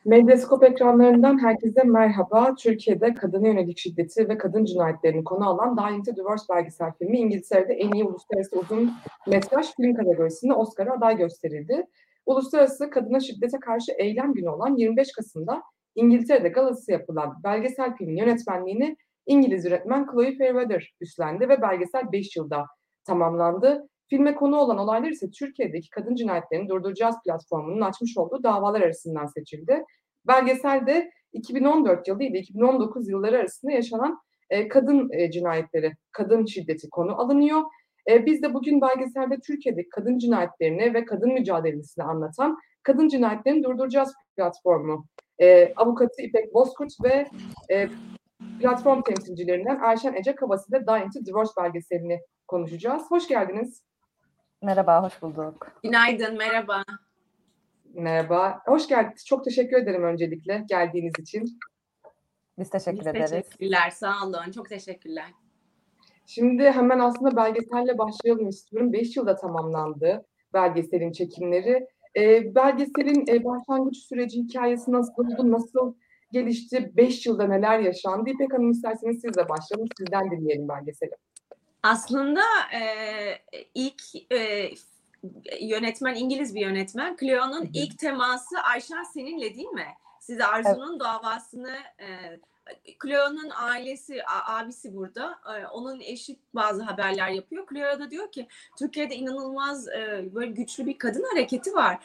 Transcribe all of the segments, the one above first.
Medyaskop ekranlarından herkese merhaba. Türkiye'de kadına yönelik şiddeti ve kadın cinayetlerini konu alan Dying to Divorce belgesel filmi İngiltere'de en iyi uluslararası uzun metraj film kategorisinde Oscar'a aday gösterildi. Uluslararası Kadına Şiddete Karşı Eylem Günü olan 25 Kasım'da İngiltere'de galası yapılan belgesel filmin yönetmenliğini İngiliz yönetmen Chloe Fairweather üstlendi ve belgesel 5 yılda tamamlandı. Filme konu olan olaylar ise Türkiye'deki kadın cinayetlerini durduracağız platformunun açmış olduğu davalar arasından seçildi. Belgeselde 2014 yılı ile 2019 yılları arasında yaşanan kadın cinayetleri, kadın şiddeti konu alınıyor. Biz de bugün belgeselde Türkiye'deki kadın cinayetlerini ve kadın mücadelesini anlatan Kadın Cinayetlerini Durduracağız platformu avukatı İpek Bozkurt ve platform temsilcilerinden Ayşen Ece Kabası ile Dying to Divorce belgeselini konuşacağız. Hoş geldiniz. Merhaba, hoş bulduk. Günaydın, merhaba. Merhaba, hoş geldiniz. Çok teşekkür ederim öncelikle geldiğiniz için. Biz teşekkür ederiz. Teşekkürler, sağ olun. Çok teşekkürler. Şimdi hemen aslında belgeselle başlayalım istiyorum. 5 yılda tamamlandı belgeselin çekimleri. Belgeselin başlangıç süreci, hikayesi nasıl oldu, nasıl gelişti, 5 yılda neler yaşandı? İpek Hanım isterseniz siz de başlayalım, sizden dinleyelim belgeseli. Aslında ilk yönetmen, İngiliz bir yönetmen. Cleo'nun ilk teması Ayşen seninle değil mi? Siz Arzu'nun davasını... Cleo'nun ailesi, abisi burada. Onun eşi bazı haberler yapıyor. Cleo da diyor ki Türkiye'de inanılmaz böyle güçlü bir kadın hareketi var.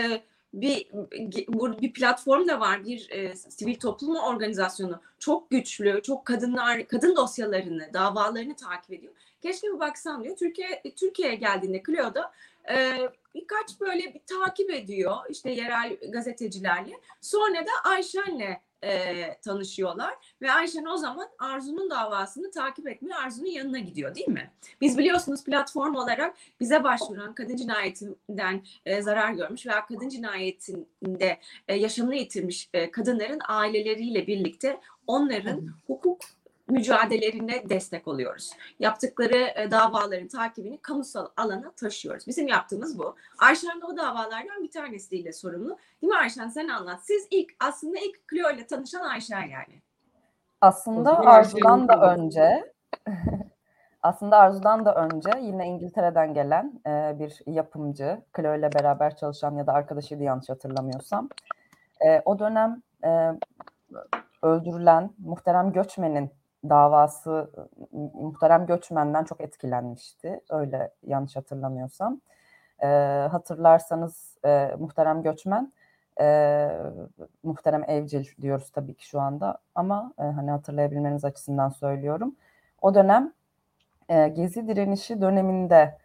Bir platform da var, bir sivil toplum organizasyonu. Çok güçlü, çok kadın dosyalarını, davalarını takip ediyor. Keşke bir baksam diyor. Türkiye'ye geldiğinde Cleo da birkaç böyle bir takip ediyor işte yerel gazetecilerle. Sonra da Ayşen'le tanışıyorlar ve Ayşen o zaman Arzu'nun davasını takip etmeye Arzu'nun yanına gidiyor değil mi? Biz biliyorsunuz platform olarak bize başvuran kadın cinayetinden zarar görmüş veya kadın cinayetinde yaşamını yitirmiş kadınların aileleriyle birlikte onların hukuk mücadelelerine destek oluyoruz. Yaptıkları davaların takibini kamusal alana taşıyoruz. Bizim yaptığımız bu. Ayşen de o davalardan bir tanesiyle sorumlu. Değil mi Ayşen? Sen anlat. Siz aslında ilk Cleo ile tanışan Ayşen yani. Aslında Arzu'dan da önce yine İngiltere'den gelen bir yapımcı, Cleo ile beraber çalışan ya da arkadaşıydı yanlış hatırlamıyorsam. O dönem öldürülen Muhterem Göçmen'in davası, Muhterem Göçmen'den çok etkilenmişti. Öyle yanlış hatırlamıyorsam. Hatırlarsanız Muhterem Göçmen, Muhterem Evcil diyoruz tabii ki şu anda ama hani hatırlayabilmeniz açısından söylüyorum. O dönem Gezi direnişi döneminde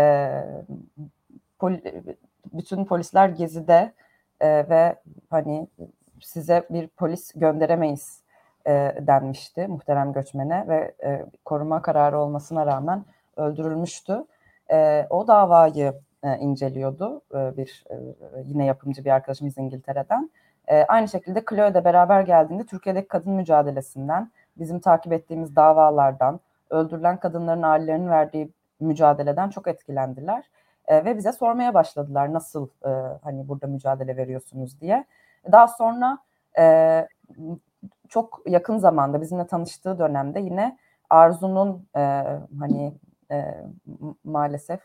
bütün polisler Gezi'de ve hani size bir polis gönderemeyiz denmişti Muhterem Göçmen'e ve koruma kararı olmasına rağmen öldürülmüştü. O davayı inceliyordu yine yapımcı bir arkadaşımız İngiltere'den. Aynı şekilde Cleo ile beraber geldiğinde Türkiye'deki kadın mücadelesinden, bizim takip ettiğimiz davalardan, öldürülen kadınların ailelerinin verdiği mücadeleden çok etkilendiler. Ve bize sormaya başladılar nasıl hani burada mücadele veriyorsunuz diye. Daha sonra çok yakın zamanda bizimle tanıştığı dönemde yine Arzu'nun maalesef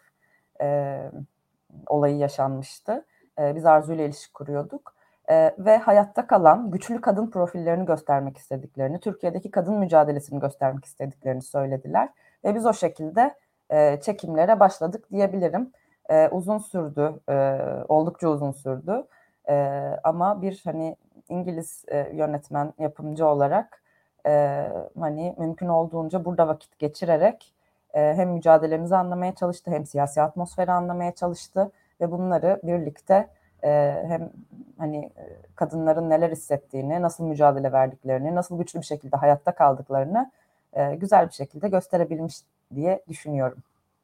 olayı yaşanmıştı. Biz Arzu ile ilişki kuruyorduk. Ve hayatta kalan güçlü kadın profillerini göstermek istediklerini, Türkiye'deki kadın mücadelesini göstermek istediklerini söylediler. Ve biz o şekilde çekimlere başladık diyebilirim. Uzun sürdü, oldukça uzun sürdü. Ama bir hani İngiliz yönetmen, yapımcı olarak hani mümkün olduğunca burada vakit geçirerek hem mücadelemizi anlamaya çalıştı, hem siyasi atmosferi anlamaya çalıştı ve bunları birlikte hem hani kadınların neler hissettiğini, nasıl mücadele verdiklerini, nasıl güçlü bir şekilde hayatta kaldıklarını güzel bir şekilde gösterebilmiş diye düşünüyorum.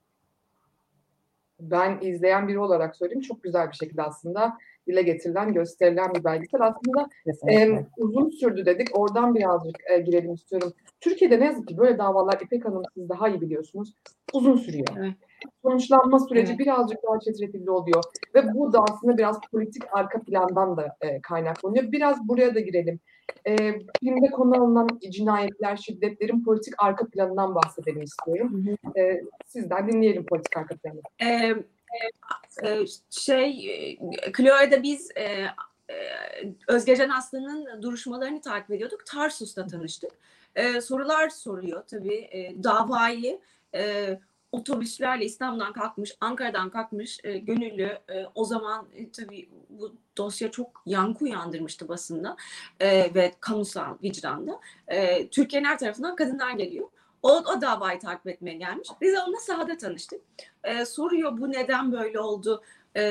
Ben izleyen biri olarak söyleyeyim, çok güzel bir şekilde aslında dile getirilen, gösterilen bir belgesel. Aslında uzun sürdü dedik, oradan birazcık girelim istiyorum. Türkiye'de ne yazık ki böyle davalar, İpek Hanım siz daha iyi biliyorsunuz, uzun sürüyor. Evet. sonuçlanma süreci Evet. birazcık daha çetrefilli oluyor. Ve bu da aslında biraz politik arka plandan da kaynaklanıyor. Biraz buraya da girelim. Filmde konu alınan cinayetler, şiddetlerin politik arka planından bahsedelim istiyorum. Sizden dinleyelim politik arka planı. Ee, Chloe'da biz Özgecan Aslan'ın duruşmalarını takip ediyorduk. Tarsus'ta tanıştık. Sorular soruyor tabii. Davayı otobüslerle İstanbul'dan kalkmış, Ankara'dan kalkmış gönüllü. O zaman tabii bu dosya çok yankı uyandırmıştı basında ve kamusal vicdanda. Türkiye'nin her tarafından kadınlar geliyor. O davayı takip etmeye gelmiş. Biz onunla sahada tanıştık. Soruyor bu neden böyle oldu?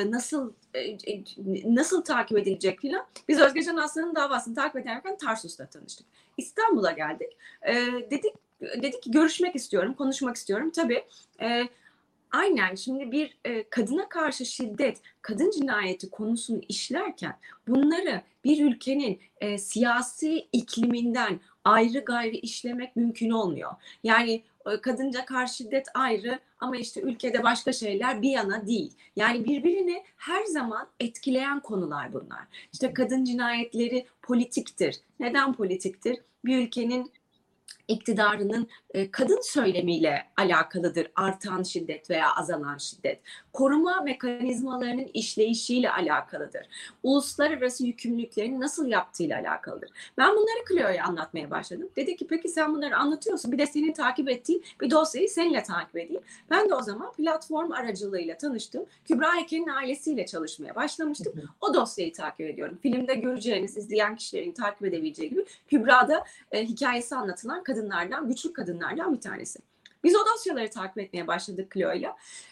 Nasıl takip edilecek filan. Biz Özgecan Aslan'ın davasını takip ederken Tarsus'ta tanıştık. İstanbul'a geldik. Dedik ki görüşmek istiyorum, konuşmak istiyorum. Tabii aynen şimdi bir kadına karşı şiddet, kadın cinayeti konusunu işlerken bunları bir ülkenin siyasi ikliminden ayrı gayrı işlemek mümkün olmuyor. Yani kadınca karşı şiddet ayrı ama işte ülkede başka şeyler bir yana değil. Yani birbirini her zaman etkileyen konular bunlar. İşte kadın cinayetleri politiktir. Neden politiktir? Bir ülkenin iktidarının kadın söylemiyle alakalıdır artan şiddet veya azalan şiddet. Koruma mekanizmalarının işleyişiyle alakalıdır. Uluslararası yükümlülüklerini nasıl yaptığıyla alakalıdır. Ben bunları Chloe'ye anlatmaya başladım. Dedi ki peki sen bunları anlatıyorsun bir de senin takip ettiğin bir dosyayı seninle takip edeyim. Ben de o zaman platform aracılığıyla tanıştım. Kübra Eken'in ailesiyle çalışmaya başlamıştım. O dosyayı takip ediyorum. Filmde göreceğiniz, izleyen kişilerin takip edebileceği gibi Kübra'da hikayesi anlatılan kadınlardan, güçlü kadınlardan bir tanesi. Biz o dosyaları takip etmeye başladık Chloe'yla.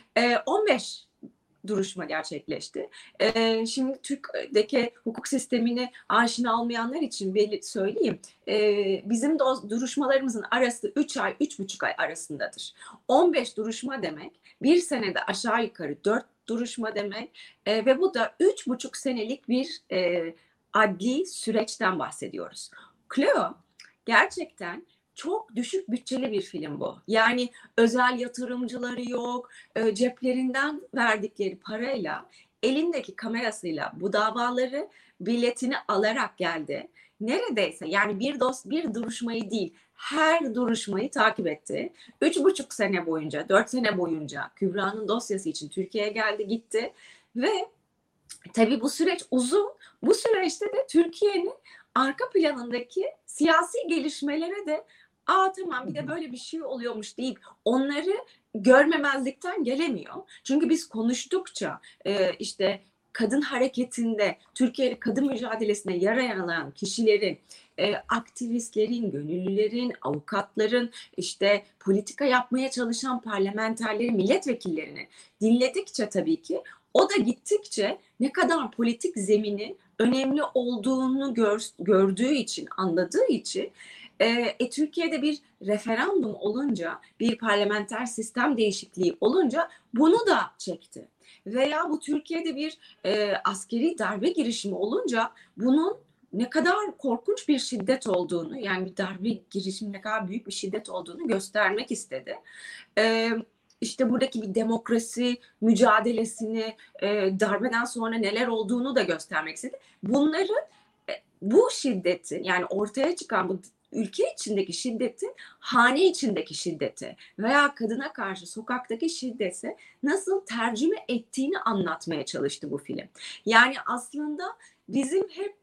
15 duruşma gerçekleşti. Şimdi Türkiye'deki hukuk sistemini aşina olmayanlar için söyleyeyim. Bizim duruşmalarımızın arası 3 ay, 3,5 ay arasındadır. 15 duruşma demek, bir senede aşağı yukarı 4 duruşma demek ve bu da 3,5 senelik bir adli süreçten bahsediyoruz. Chloe gerçekten çok düşük bütçeli bir film bu. Yani özel yatırımcıları yok, ceplerinden verdikleri parayla, elindeki kamerasıyla bu davaları biletini alarak geldi. Neredeyse yani bir duruşmayı değil, her duruşmayı takip etti. 3,5 sene boyunca, 4 sene boyunca Kübra'nın dosyası için Türkiye'ye geldi, gitti ve tabii bu süreç uzun. Bu süreçte de Türkiye'nin arka planındaki siyasi gelişmelere de tamam bir de böyle bir şey oluyormuş deyip onları görmemezlikten gelemiyor. Çünkü biz konuştukça işte kadın hareketinde, Türkiye'li kadın mücadelesine yarayan kişilerin, aktivistlerin, gönüllülerin, avukatların, işte politika yapmaya çalışan parlamenterlerin, milletvekillerini dinledikçe tabii ki o da gittikçe ne kadar politik zeminin önemli olduğunu gördüğü için, anladığı için Türkiye'de bir referandum olunca, bir parlamenter sistem değişikliği olunca bunu da çekti. Veya bu Türkiye'de bir askeri darbe girişimi olunca bunun ne kadar korkunç bir şiddet olduğunu, yani bir darbe girişimi ne kadar büyük bir şiddet olduğunu göstermek istedi. İşte buradaki bir demokrasi mücadelesini, darbeden sonra neler olduğunu da göstermek istedi. Bunları, bu şiddeti, yani ortaya çıkan bu ülke içindeki şiddetin hane içindeki şiddeti veya kadına karşı sokaktaki şiddeti nasıl tercüme ettiğini anlatmaya çalıştı bu film. Yani aslında bizim hep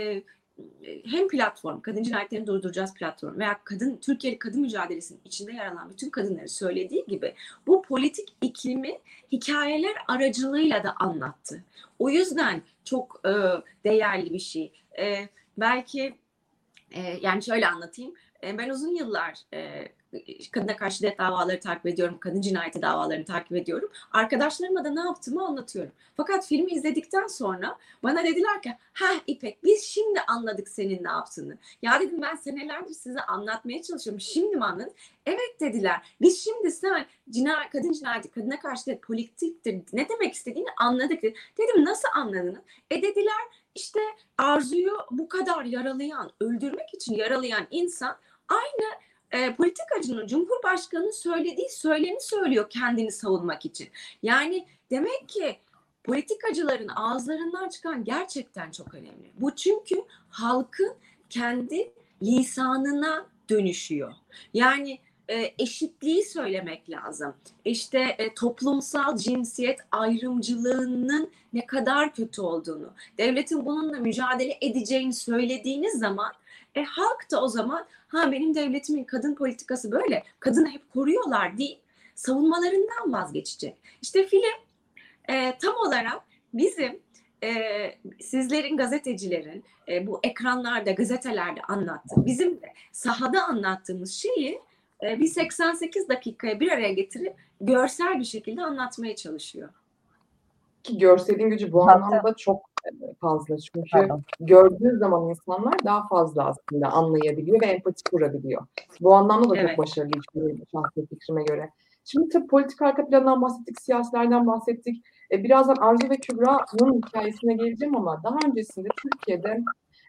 hem platform, kadın cinayetlerini durduracağız platform veya Türkiye'li kadın mücadelesinin içinde yer alan bütün kadınların söylediği gibi bu politik iklimi hikayeler aracılığıyla da anlattı. O yüzden çok değerli bir şey. Belki yani şöyle anlatayım. Ben uzun yıllar kadına karşı şiddet davaları takip ediyorum. Kadın cinayeti davalarını takip ediyorum. Arkadaşlarıma da ne yaptığımı anlatıyorum. Fakat filmi izledikten sonra bana dediler ki İpek biz şimdi anladık senin ne yaptığını. Ya dedim ben senelerdir size anlatmaya çalışıyorum. Şimdi mi anladın? Evet dediler. Biz şimdi sen kadın cinayeti, kadına karşı şiddet politiktir. Ne demek istediğini anladık. Dedim nasıl anladınız? Dediler işte Arzu'yu bu kadar yaralayan, öldürmek için yaralayan insan aynı politikacının, Cumhurbaşkanı'nın söylediği söylemi söylüyor kendini savunmak için. Yani demek ki politikacıların ağızlarından çıkan gerçekten çok önemli. Bu çünkü halkın kendi lisanına dönüşüyor. Yani eşitliği söylemek lazım. İşte toplumsal cinsiyet ayrımcılığının ne kadar kötü olduğunu, devletin bununla mücadele edeceğini söylediğiniz zaman halk da o zaman benim devletimin kadın politikası böyle, kadını hep koruyorlar deyip savunmalarından vazgeçecek. İşte film tam olarak bizim sizlerin, gazetecilerin bu ekranlarda, gazetelerde anlattığı, bizim de sahada anlattığımız şeyi bir 88 dakikaya bir araya getirip görsel bir şekilde anlatmaya çalışıyor. Ki görselin gücü bu Zaten- anlamda çok fazla. Çünkü Pardon. gördüğü zaman insanlar daha fazla aslında anlayabiliyor ve empati kurabiliyor. Bu anlamda da Evet. çok başarılı bir şahsi fikrime göre. Şimdi tabii politik arka plandan bahsettik, siyasilerden bahsettik. Birazdan Arzu ve Kübra'nın hikayesine geleceğim ama daha öncesinde Türkiye'de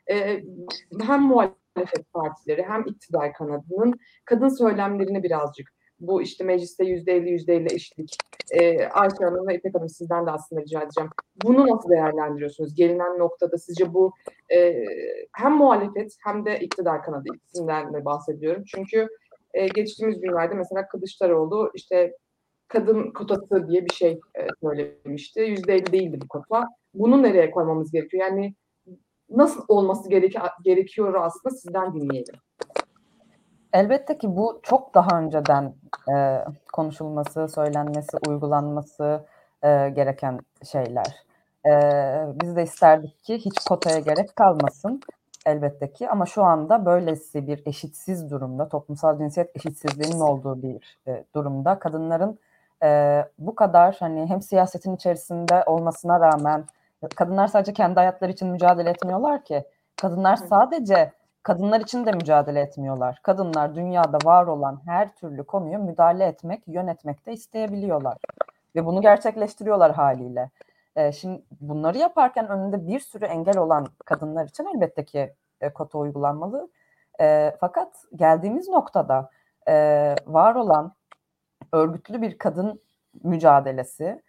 hem muhalefet partileri hem iktidar kanadının kadın söylemlerini birazcık, bu işte mecliste %50 eşitlik, Ayşe Hanım ve İpek Hanım sizden de aslında rica edeceğim. Bunu nasıl değerlendiriyorsunuz? Gelinen noktada sizce bu hem muhalefet hem de iktidar kanadı, ikisinden de bahsediyorum. Çünkü geçtiğimiz günlerde mesela Kılıçdaroğlu işte kadın kotası diye bir şey söylemişti. %50 değildi bu kota. Bunu nereye koymamız gerekiyor? Yani nasıl olması gerekiyor aslında sizden dinleyelim. Elbette ki bu çok daha önceden konuşulması, söylenmesi, uygulanması gereken şeyler. Biz de isterdik ki hiç kotaya gerek kalmasın elbette ki, ama şu anda böylesi bir eşitsiz durumda, toplumsal cinsiyet eşitsizliğinin olduğu bir durumda kadınların bu kadar hani hem siyasetin içerisinde olmasına rağmen kadınlar sadece kendi hayatları için mücadele etmiyorlar ki. Kadınlar sadece kadınlar için de mücadele etmiyorlar. Kadınlar dünyada var olan her türlü konuya müdahale etmek, yönetmek de isteyebiliyorlar. Ve bunu gerçekleştiriyorlar haliyle. Şimdi bunları yaparken önünde bir sürü engel olan kadınlar için elbette ki kota uygulanmalı. Fakat geldiğimiz noktada var olan örgütlü bir kadın mücadelesi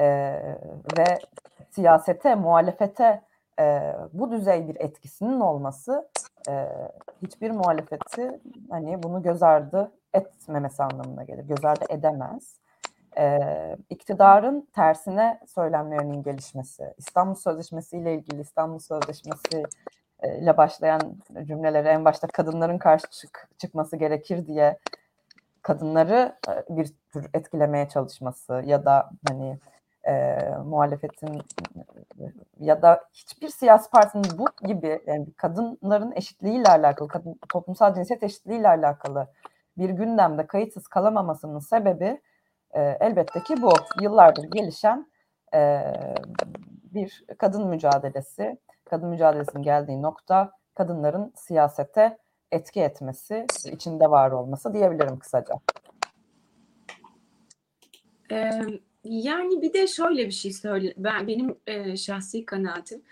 ve siyasete, muhalefete bu düzey bir etkisinin olması hiçbir muhalefeti hani bunu göz ardı etmemesi anlamına gelir. Göz ardı edemez. İktidarın tersine söylemlerinin gelişmesi, İstanbul Sözleşmesi ile ilgili İstanbul Sözleşmesi ile başlayan cümleleri en başta kadınların karşı çıkması gerekir diye kadınları bir tür etkilemeye çalışması ya da hani muhalefetin ya da hiçbir siyasi partinin bu gibi yani kadınların eşitliğiyle alakalı, toplumsal cinsiyet eşitliğiyle alakalı bir gündemde kayıtsız kalamamasının sebebi elbette ki bu. Yıllardır gelişen bir kadın mücadelesi. Kadın mücadelesinin geldiği nokta kadınların siyasete etki etmesi, içinde var olması diyebilirim kısaca. Yani bir de şöyle bir şey söyle. Benim şahsi kanaatim.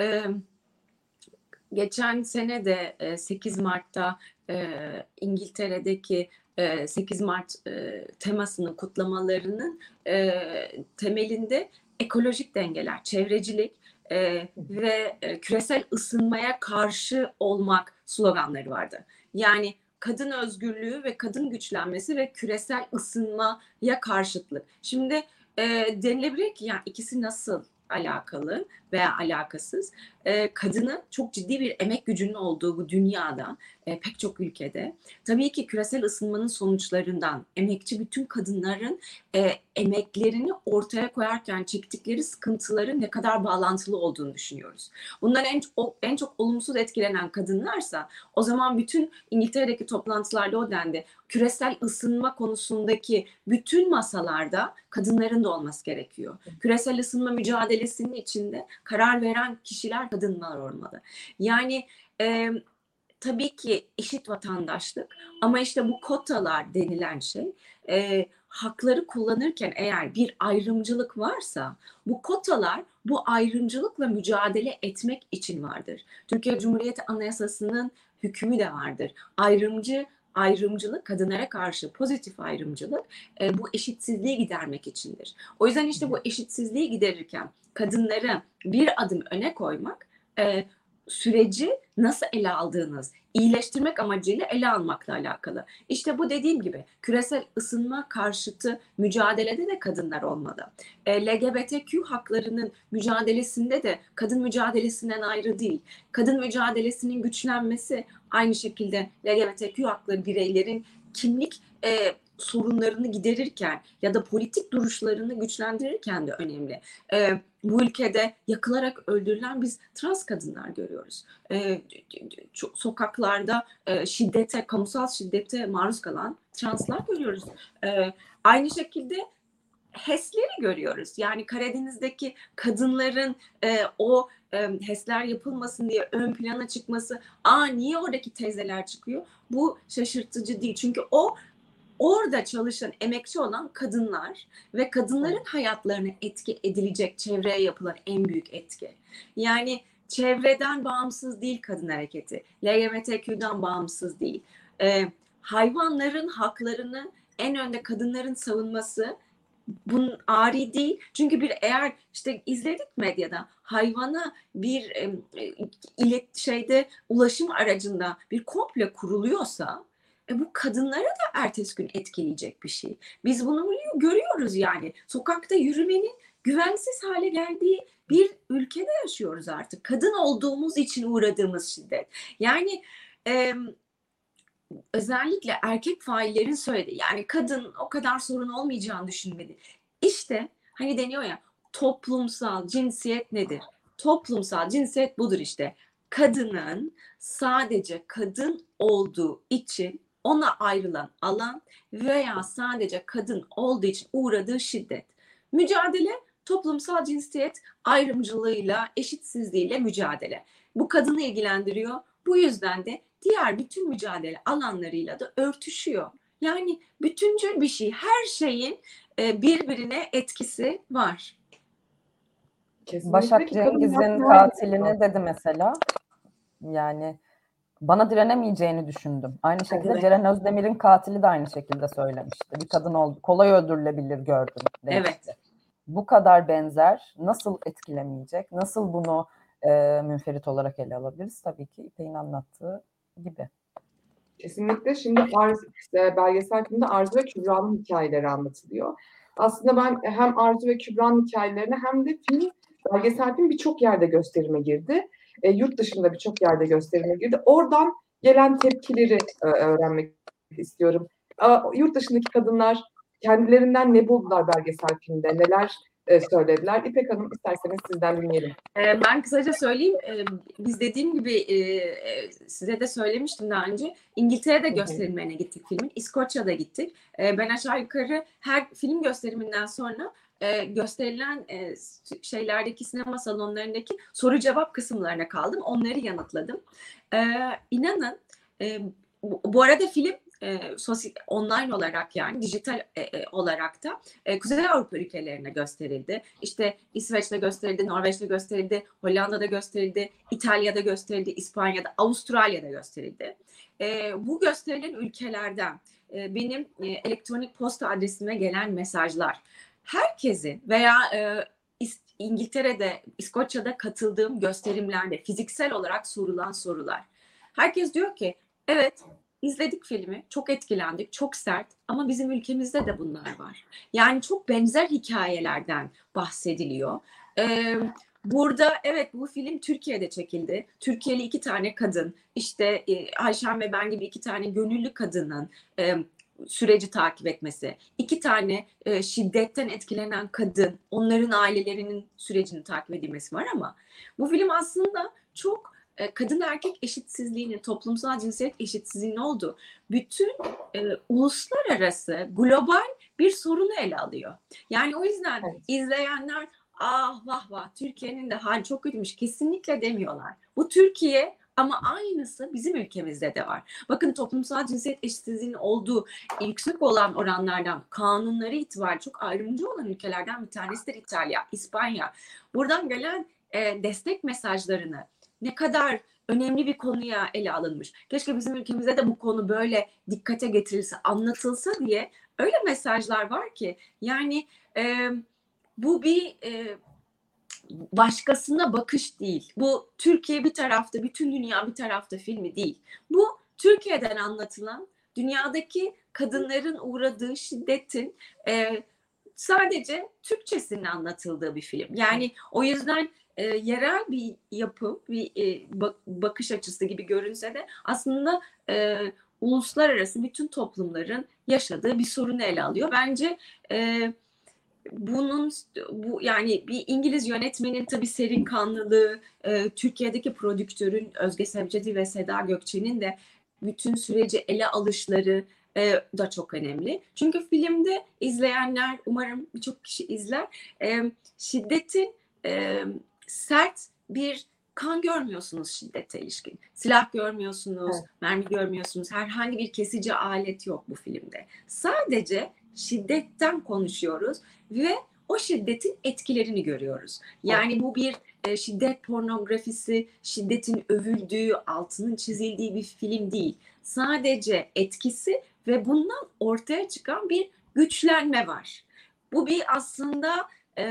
Geçen sene de 8 Mart'ta İngiltere'deki 8 Mart temasının kutlamalarının temelinde ekolojik dengeler, çevrecilik ve küresel ısınmaya karşı olmak sloganları vardı. Yani kadın özgürlüğü ve kadın güçlenmesi ve küresel ısınmaya karşıtlık. Şimdi denilebilir ki yani ikisi nasıl alakalı veya alakasız? Kadının çok ciddi bir emek gücünün olduğu bu dünyada pek çok ülkede tabii ki küresel ısınmanın sonuçlarından emekçi bütün kadınların emeklerini ortaya koyarken çektikleri sıkıntıların ne kadar bağlantılı olduğunu düşünüyoruz. Bundan en çok olumsuz etkilenen kadınlarsa o zaman bütün İngiltere'deki toplantılarda o dendi. Küresel ısınma konusundaki bütün masalarda kadınların da olması gerekiyor. Küresel ısınma mücadelesinin içinde karar veren kişiler kadınlar olmalı. Yani tabii ki eşit vatandaşlık ama işte bu kotalar denilen şey hakları kullanırken eğer bir ayrımcılık varsa bu kotalar bu ayrımcılıkla mücadele etmek için vardır. Türkiye Cumhuriyeti Anayasası'nın hükmü de vardır. Ayrımcı ayrımcılık, kadınlara karşı pozitif ayrımcılık bu eşitsizliği gidermek içindir. O yüzden işte bu eşitsizliği giderirken kadınları bir adım öne koymak, süreci nasıl ele aldığınız, iyileştirmek amacıyla ele almakla alakalı. İşte bu dediğim gibi küresel ısınma karşıtı mücadelede de kadınlar olmalı. LGBTQ haklarının mücadelesinde de kadın mücadelesinden ayrı değil. Kadın mücadelesinin güçlenmesi aynı şekilde LGBTQ hakları bireylerin kimlik sorunlarını giderirken ya da politik duruşlarını güçlendirirken de önemli. Bu ülkede yakılarak öldürülen biz trans kadınlar görüyoruz. Sokaklarda şiddete, kamusal şiddete maruz kalan translar görüyoruz. Aynı şekilde HES'leri görüyoruz. Yani Karadeniz'deki kadınların o HES'ler yapılmasın diye ön plana çıkması, niye oradaki teyzeler çıkıyor? Bu şaşırtıcı değil. Çünkü orada çalışan, emekçi olan kadınlar ve kadınların hayatlarına etki edilecek çevreye yapılan en büyük etki. Yani çevreden bağımsız değil kadın hareketi. LGBTQ'dan bağımsız değil. Hayvanların haklarını en önde kadınların savunması bunun ari değil. Çünkü eğer işte izledik medyada hayvana bir ulaşım aracında bir komple kuruluyorsa bu kadınlara da ertesi gün etkileyecek bir şey. Biz bunu görüyoruz yani. Sokakta yürümenin güvensiz hale geldiği bir ülkede yaşıyoruz artık. Kadın olduğumuz için uğradığımız şiddet. Yani özellikle erkek faillerin söylediği, yani kadın o kadar sorun olmayacağını düşünmedi. İşte hani deniyor ya, toplumsal cinsiyet nedir? Toplumsal cinsiyet budur işte. Kadının sadece kadın olduğu için ona ayrılan alan veya sadece kadın olduğu için uğradığı şiddet. Mücadele toplumsal cinsiyet ayrımcılığıyla, eşitsizliğiyle mücadele. Bu kadını ilgilendiriyor. Bu yüzden de diğer bütün mücadele alanlarıyla da örtüşüyor. Yani bütüncül bir şey. Her şeyin birbirine etkisi var. Kesinlikle Başak ki kadın Cengiz'in hakları- katilini dedi mesela. Yani bana direnemeyeceğini düşündüm. Aynı şekilde Evet. Ceren Özdemir'in katili de aynı şekilde söylemişti. Bir kadın oldu, kolay öldürülebilir gördüm demişti. Evet. Bu kadar benzer nasıl etkilemeyecek, nasıl bunu münferit olarak ele alabiliriz? Tabii ki İpek'in anlattığı gibi. Kesinlikle. Şimdi belgesel filmde Arzu ve Kübra'nın hikayeleri anlatılıyor. Aslında ben hem Arzu ve Kübra'nın hikayelerini hem de belgesel film birçok yerde gösterime girdi. Yurt dışında birçok yerde gösterime girdi. Oradan gelen tepkileri öğrenmek istiyorum. Yurt dışındaki kadınlar kendilerinden ne buldular belgesel filmde, neler söylediler? İpek Hanım, isterseniz sizden dinleyelim. Ben kısaca söyleyeyim. Biz dediğim gibi size de söylemiştim daha önce. İngiltere'de gösterimlerine gittik filmin. İskoçya'da gittik. Ben aşağı yukarı her film gösteriminden sonra gösterilen şeylerdeki, sinema salonlarındaki soru cevap kısımlarına kaldım. Onları yanıtladım. İnanın bu arada film online olarak, yani dijital olarak da Kuzey Avrupa ülkelerine gösterildi. İşte İsveç'te gösterildi, Norveç'te gösterildi, Hollanda'da gösterildi, İtalya'da gösterildi, İspanya'da, Avustralya'da gösterildi. Bu gösterilen ülkelerden benim elektronik posta adresime gelen mesajlar, herkesin veya İngiltere'de, İskoçya'da katıldığım gösterimlerde fiziksel olarak sorulan sorular. Herkes diyor ki, evet, İzledik filmi, çok etkilendik, çok sert, ama bizim ülkemizde de bunlar var. Yani çok benzer hikayelerden bahsediliyor. Burada evet, bu film Türkiye'de çekildi. Türkiye'li 2 tane kadın, işte Ayşen ve ben gibi 2 tane gönüllü kadının süreci takip etmesi, 2 tane şiddetten etkilenen kadın, onların ailelerinin sürecini takip edilmesi var, ama bu film aslında çok kadın erkek eşitsizliğinin, toplumsal cinsiyet eşitsizliğinin olduğu bütün uluslararası, global bir sorunu ele alıyor. Yani o yüzden izleyenler vah vah Türkiye'nin de hali çok kötüymüş kesinlikle demiyorlar. Bu Türkiye, ama aynısı bizim ülkemizde de var. Bakın, toplumsal cinsiyet eşitsizliğinin olduğu yüksek olan oranlardan, kanunları itibariyle çok ayrımcı olan ülkelerden bir tanesidir İtalya, İspanya. Buradan gelen destek mesajlarını ne kadar önemli bir konuya ele alınmış. Keşke bizim ülkemizde de bu konu böyle dikkate getirilse, anlatılsa diye öyle mesajlar var ki yani bu bir başkasına bakış değil. Bu Türkiye bir tarafta, bütün dünya bir tarafta filmi değil. Bu Türkiye'den anlatılan, dünyadaki kadınların uğradığı şiddetin sadece Türkçesinin anlatıldığı bir film. Yani o yüzden yerel bir yapım, bir bakış açısı gibi görünse de aslında uluslararası bütün toplumların yaşadığı bir sorunu ele alıyor. Bence bu yani bir İngiliz yönetmenin tabii serin kanlılığı, Türkiye'deki prodüktörün Özge Sebzeci ve Seda Gökçe'nin de bütün süreci ele alışları da çok önemli. Çünkü filmde izleyenler, umarım birçok kişi izler, şiddetin sert bir kan görmüyorsunuz şiddete ilişkin. Silah görmüyorsunuz, Evet. mermi görmüyorsunuz. Herhangi bir kesici alet yok bu filmde. Sadece şiddetten konuşuyoruz ve o şiddetin etkilerini görüyoruz. Yani bu bir şiddet pornografisi, şiddetin övüldüğü, altının çizildiği bir film değil. Sadece etkisi ve bundan ortaya çıkan bir güçlenme var. Bu bir aslında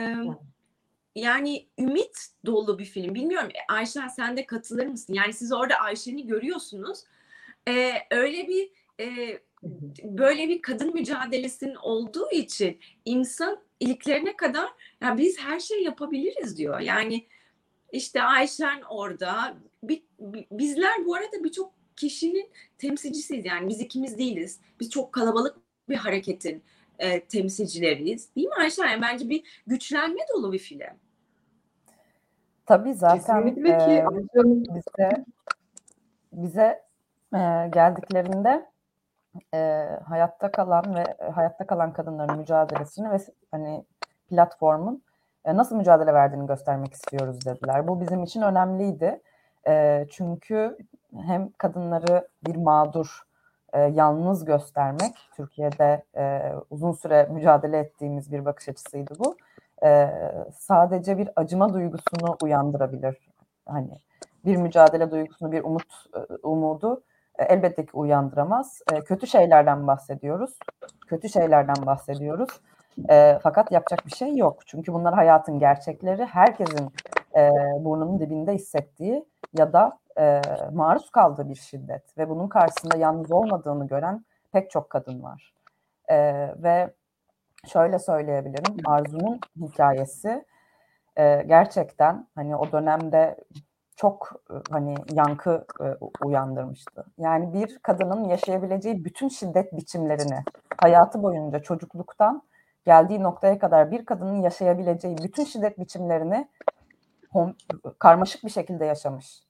yani ümit dolu bir film. Bilmiyorum Ayşen, sen de katılır mısın? Yani siz orada Ayşen'i görüyorsunuz. Öyle bir böyle bir kadın mücadelesinin olduğu için insan iliklerine kadar ya biz her şeyi yapabiliriz diyor. Yani işte Ayşen orada. Bizler bu arada birçok kişinin temsilcisiyiz. Yani biz ikimiz değiliz. Biz çok kalabalık bir hareketin temsilcileriyiz. Değil mi Ayşen? Yani bence bir güçlenme dolu bir film. Tabii zaten Kesinlikle ki Ayşe bize geldiklerinde hayatta kalan ve hayatta kalan kadınların mücadelesini ve hani platformun nasıl mücadele verdiğini göstermek istiyoruz dediler. Bu bizim için önemliydi. Çünkü hem kadınları bir mağdur, yalnız göstermek, Türkiye'de uzun süre mücadele ettiğimiz bir bakış açısıydı bu. Sadece bir acıma duygusunu uyandırabilir. Hani bir mücadele duygusunu, bir umudu elbette ki uyandıramaz. Kötü şeylerden bahsediyoruz. Kötü şeylerden bahsediyoruz. Fakat yapacak bir şey yok. Çünkü bunlar hayatın gerçekleri. Herkesin burnunun dibinde hissettiği ya da maruz kaldığı bir şiddet. Ve bunun karşısında yalnız olmadığını gören pek çok kadın var. Ve şöyle söyleyebilirim. Arzu'nun hikayesi gerçekten hani o dönemde çok hani yankı uyandırmıştı. Yani bir kadının yaşayabileceği bütün şiddet biçimlerini hayatı boyunca çocukluktan geldiği noktaya kadar bir kadının yaşayabileceği bütün şiddet biçimlerini karmaşık bir şekilde yaşamış.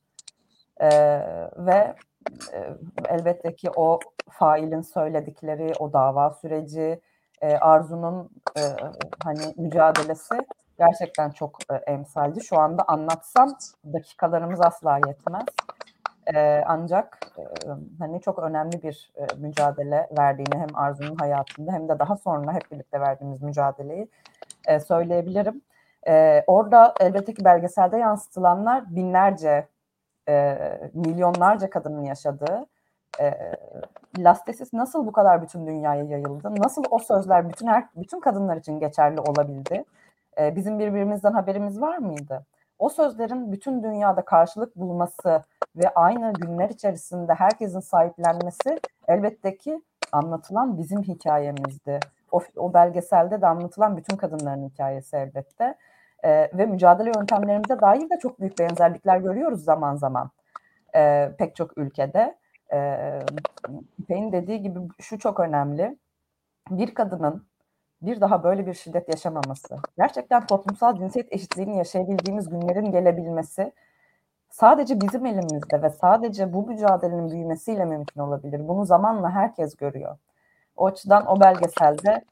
Ve elbette ki o failin söyledikleri, o dava süreci, Arzu'nun hani mücadelesi gerçekten çok emsaldi. Şu anda anlatsam dakikalarımız asla yetmez. Ancak hani çok önemli bir mücadele verdiğini hem Arzu'nun hayatında hem de daha sonra hep birlikte verdiğimiz mücadeleyi söyleyebilirim. Orada elbette ki belgeselde yansıtılanlar binlerce, milyonlarca kadının yaşadığı Lastesis nasıl bu kadar bütün dünyaya yayıldı? Nasıl o sözler bütün kadınlar için geçerli olabildi? Bizim birbirimizden haberimiz var mıydı? O sözlerin bütün dünyada karşılık bulması ve aynı günler içerisinde herkesin sahiplenmesi elbette ki anlatılan bizim hikayemizdi. O belgeselde de anlatılan bütün kadınların hikayesi elbette. Ve mücadele yöntemlerimize dair de çok büyük benzerlikler görüyoruz zaman zaman pek çok ülkede. İpek'in dediği gibi şu çok önemli. Bir kadının bir daha böyle bir şiddet yaşamaması, gerçekten toplumsal cinsiyet eşitliğini yaşayabildiğimiz günlerin gelebilmesi sadece bizim elimizde ve sadece bu mücadelenin büyümesiyle mümkün olabilir. Bunu zamanla herkes görüyor. O açıdan o belgeselde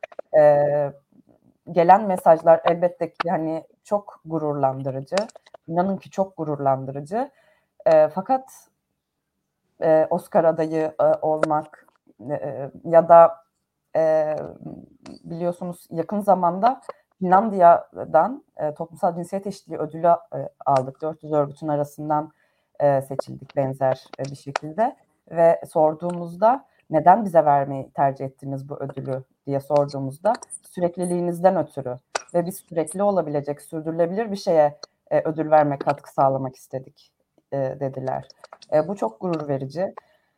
gelen mesajlar elbette ki hani çok gururlandırıcı. İnanın ki çok gururlandırıcı. Fakat Oscar adayı olmak ya da biliyorsunuz yakın zamanda Finlandiya'dan toplumsal cinsiyet eşitliği ödülü aldık. 400 örgütün arasından seçildik benzer bir şekilde ve sorduğumuzda neden bize vermeyi tercih ettiniz bu ödülü diye sorduğumuzda sürekliliğinizden ötürü ve biz sürekli olabilecek, sürdürülebilir bir şeye ödül vermek, katkı sağlamak istedik dediler. Bu çok gurur verici.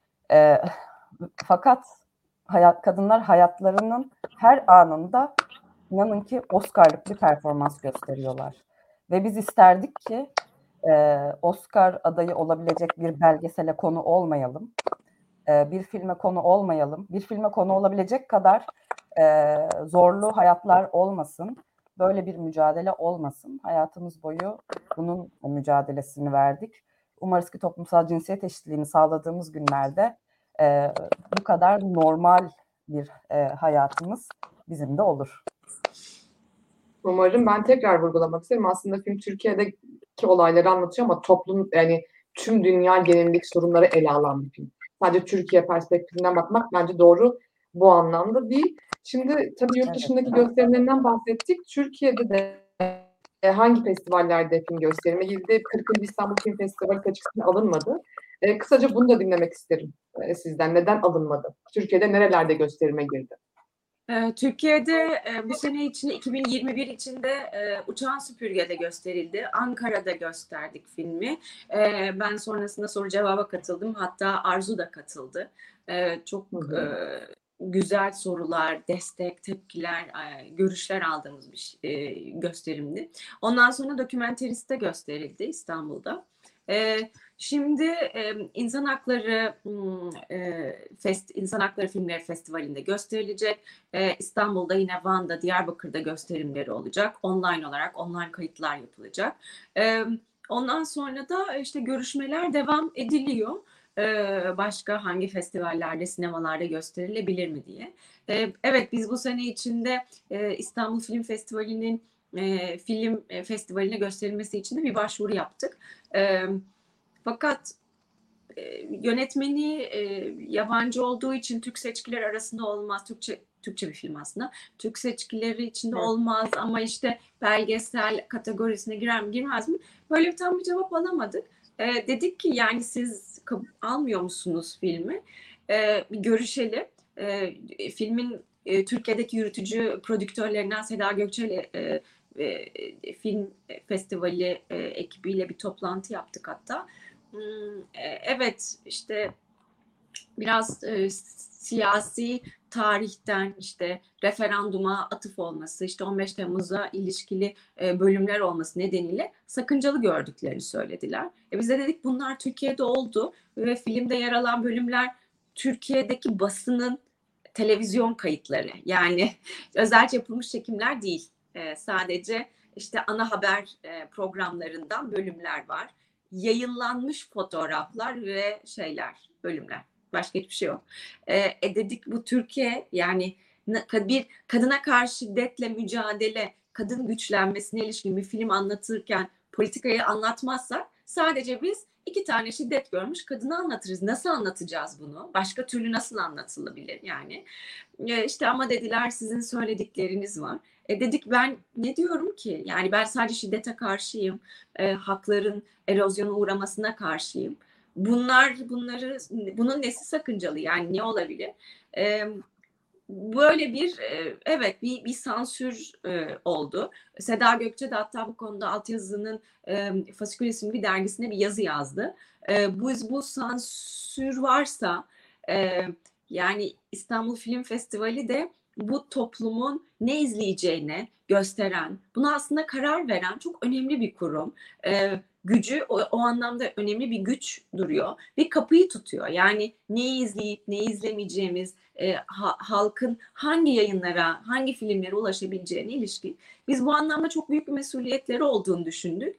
Fakat kadınlar hayatlarının her anında inanın ki Oscar'lık bir performans gösteriyorlar. Ve biz isterdik ki Oscar adayı olabilecek bir belgesele konu olmayalım. Bir filme konu olmayalım. Bir filme konu olabilecek kadar zorlu hayatlar olmasın. Böyle bir mücadele olmasın. Hayatımız boyu bunun mücadelesini verdik. Umarız ki toplumsal cinsiyet eşitliğini sağladığımız günlerde bu kadar normal bir hayatımız bizim de olur. Umarım. Ben tekrar vurgulamak isterim. Aslında film Türkiye'deki olayları anlatıyor ama toplum, yani tüm dünya genelindeki sorunları ele alan bir film. Sadece Türkiye perspektifinden bakmak bence doğru bu anlamda değil. Şimdi tabii yurt dışındaki gösterimlerinden bahsettik. Türkiye'de de hangi festivallerde film gösterime girdi? 40. İstanbul Film Festivali seçkisine alınmadı. Kısaca bunu da dinlemek isterim sizden. Neden alınmadı? Türkiye'de nerelerde gösterime girdi? Türkiye'de bu sene içinde 2021 içinde Uçan Süpürge'de gösterildi. Ankara'da gösterdik filmi. Ben sonrasında soru cevaba katıldım. Hatta Arzu da katıldı. Çok güzel sorular, destek, tepkiler, görüşler aldığımız bir gösterimdi. Ondan sonra Dokümenterist'te gösterildi İstanbul'da. Şimdi İnsan Hakları Filmleri Festivali'nde gösterilecek. İstanbul'da yine Van'da, Diyarbakır'da gösterimleri olacak. Online olarak online kayıtlar yapılacak. Ondan sonra da işte görüşmeler devam ediliyor. Başka hangi festivallerde, sinemalarda gösterilebilir mi diye. Evet, biz bu sene içinde İstanbul Film Festivali'nin film festivaline gösterilmesi için de bir başvuru yaptık. Fakat yönetmeni yabancı olduğu için Türk seçkileri arasında olmaz. Türkçe bir film aslında. Türk seçkileri içinde olmaz ama işte belgesel kategorisine girer mi girmez mi? Böyle tam bir cevap alamadık. Dedik ki yani siz almıyor musunuz filmi? Bir görüşelim. Filmin Türkiye'deki yürütücü prodüktörlerinden Seda Gökçe film festivali ekibiyle bir toplantı yaptık hatta. Evet, işte biraz siyasi tarihten işte referanduma atıf olması, işte 15 Temmuz'a ilişkili bölümler olması nedeniyle sakıncalı gördüklerini söylediler. Biz de dedik bunlar Türkiye'de oldu ve filmde yer alan bölümler Türkiye'deki basının televizyon kayıtları. Yani özelce yapılmış çekimler değil. Sadece işte ana haber programlarından bölümler var. Yayınlanmış fotoğraflar ve bölümler. Başka hiçbir şey yok. Dedik bu Türkiye, yani bir kadına karşı şiddetle mücadele, kadın güçlenmesine ilişkin bir film anlatırken politikayı anlatmazsak sadece biz 2 tane şiddet görmüş kadını anlatırız. Nasıl anlatacağız bunu? Başka türlü nasıl anlatılabilir yani? İşte ama dediler sizin söyledikleriniz var. Dedik ben ne diyorum ki? Yani ben sadece şiddete karşıyım. Hakların erozyona uğramasına karşıyım. Bunun nesi sakıncalı? Yani ne olabilir? Böyle bir sansür oldu. Seda Gökçe de hatta bu konuda Altyazı'nın Fasikül isimli bir dergisine bir yazı yazdı. Bu sansür varsa yani İstanbul Film Festivali de bu toplumun ne izleyeceğini gösteren, buna aslında karar veren çok önemli bir kurum. Gücü o anlamda önemli bir güç duruyor ve kapıyı tutuyor. Yani neyi izleyip neyi izlemeyeceğimiz, halkın hangi yayınlara, hangi filmlere ulaşabileceğine ilişkin. Biz bu anlamda çok büyük bir mesuliyetleri olduğunu düşündük.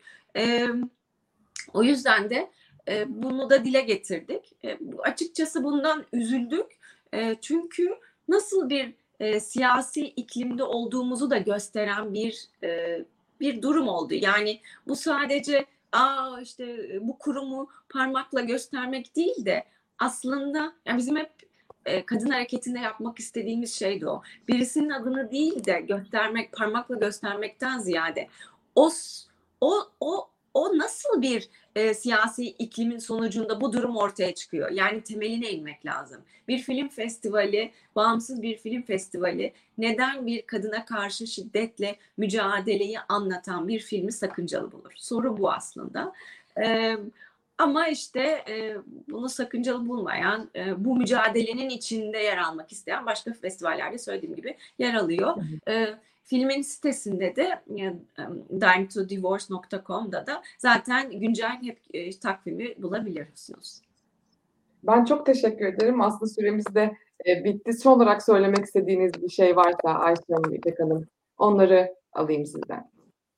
O yüzden de bunu da dile getirdik. Açıkçası bundan üzüldük. Çünkü nasıl bir siyasi iklimde olduğumuzu da gösteren bir durum oldu. Yani bu sadece işte bu kurumu parmakla göstermek değil de aslında yani bizim hep kadın hareketinde yapmak istediğimiz şey de o. Birisinin adını değil de parmakla göstermekten ziyade o o nasıl bir siyasi iklimin sonucunda bu durum ortaya çıkıyor? Yani temeline inmek lazım. Bir film festivali, bağımsız bir film festivali neden bir kadına karşı şiddetle mücadeleyi anlatan bir filmi sakıncalı bulur? Soru bu aslında. Ama işte bunu sakıncalı bulmayan, bu mücadelenin içinde yer almak isteyen başka festivallerde söylediğim gibi yer alıyor. Filmin sitesinde de dinetodivorce.com'da da zaten güncel hep takvimi bulabilirsiniz. Ben çok teşekkür ederim. Aslında süremiz de bitti. Son olarak söylemek istediğiniz bir şey varsa Ayşe Hanım, İpek Hanım, onları alayım sizden.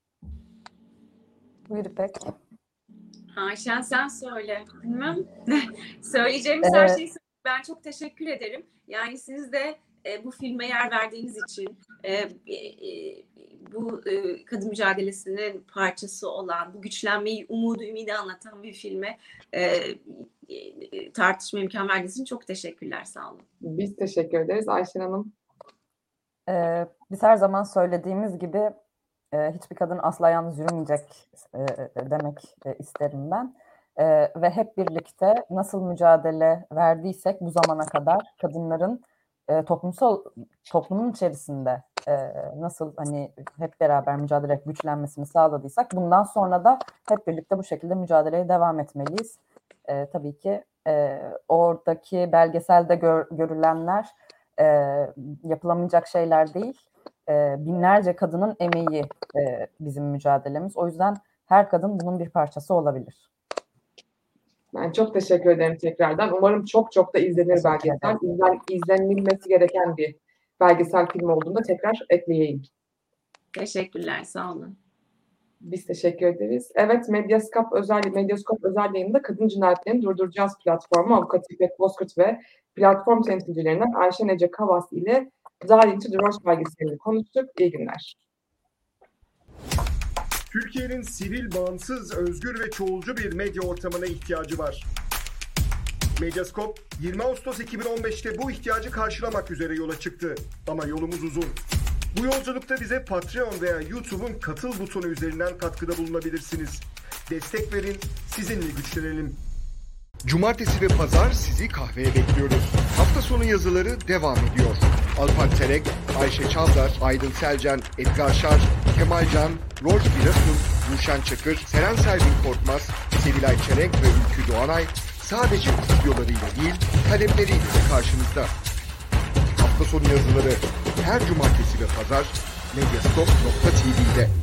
Buyur İpek. Ayşen sen söyle. Bilmem. Söyleyeceğimiz her şeyi söyle. Ben çok teşekkür ederim. Yani siz de bu filme yer verdiğiniz için bu kadın mücadelesinin parçası olan, bu güçlenmeyi, umudu, ümidi anlatan bir filme tartışma imkan verdiğiniz için çok teşekkürler. Sağ olun. Biz teşekkür ederiz. Ayşen Hanım. Biz her zaman söylediğimiz gibi hiçbir kadın asla yalnız yürümeyecek demek isterim ben. Ve hep birlikte nasıl mücadele verdiysek bu zamana kadar kadınların toplumun içerisinde nasıl hani hep beraber mücadele güçlenmesini sağladıysak bundan sonra da hep birlikte bu şekilde mücadeleye devam etmeliyiz. Tabii ki oradaki belgeselde görülenler yapılamayacak şeyler değil. Binlerce kadının emeği bizim mücadelemiz. O yüzden her kadın bunun bir parçası olabilir. Ben çok teşekkür ederim tekrardan. Umarım çok çok da izlenir belgesel. İzlenilmesi gereken bir belgesel film olduğunda tekrar ekleyeyim. Teşekkürler, sağ olun. Biz teşekkür ederiz. Evet, Medyaskop özel yayında Kadın Cinayetlerini Durduracağız platformu avukatı İpek Bozkurt ve platform temsilcilerinden Ayşe Ece Kavas ile Dying to Divorce belgeselini konuştuk. İyi günler. Türkiye'nin sivil, bağımsız, özgür ve çoğulcu bir medya ortamına ihtiyacı var. Medyaskop 20 Ağustos 2015'te bu ihtiyacı karşılamak üzere yola çıktı. Ama yolumuz uzun. Bu yolculukta bize Patreon veya YouTube'un katıl butonu üzerinden katkıda bulunabilirsiniz. Destek verin, sizinle güçlenelim. Cumartesi ve pazar sizi kahveye bekliyoruz. Hafta sonu yazıları devam ediyor. Alpan Terek, Ayşe Çavdar, Aydın Selcan, Edgar Şar, Kemal Can, Rolf Birasun, Ruşen Çakır, Seren Selvin Korkmaz, Sevilay Çelenk ve Ülkü Doğanay sadece videolarıyla değil, kalemleriyle de karşınızda. Hafta sonu yazıları her cumartesi ve pazar Medyaskop.tv'de.